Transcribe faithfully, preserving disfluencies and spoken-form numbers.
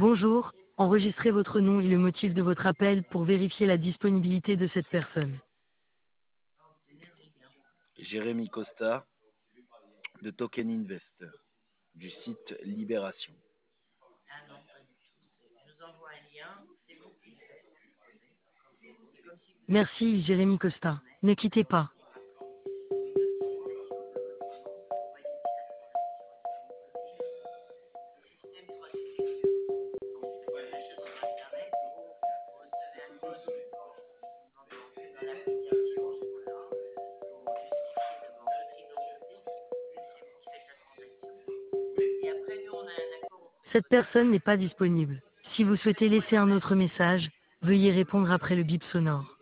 Bonjour, enregistrez votre nom et le motif de votre appel pour vérifier la disponibilité de cette personne. Jérémy Costa, de Token Invest, du site Libération. Merci, Jérémy Costa. Ne quittez pas. Cette personne n'est pas disponible. Si vous souhaitez laisser un autre message, veuillez répondre après le bip sonore.